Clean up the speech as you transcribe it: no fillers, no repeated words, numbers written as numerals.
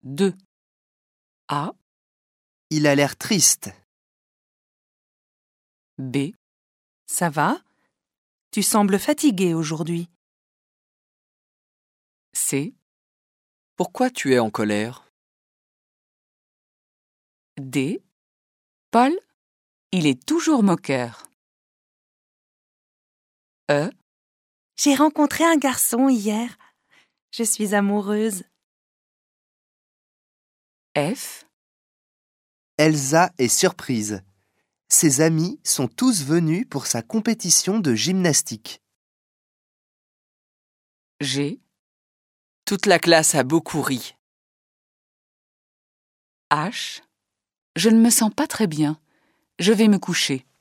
2. A. Il a l'air triste. B. Ça va? Tu sembles fatigué aujourd'hui. C. Pourquoi tu es en colère? D. Paul, il est toujours moqueur. E. J'ai rencontré un garçon hier. Je suis amoureuse. F. Elsa est surprise. Ses amis sont tous venus pour sa compétition de gymnastique. G. Toute la classe a beaucoup ri. H. Je ne me sens pas très bien. Je vais me coucher.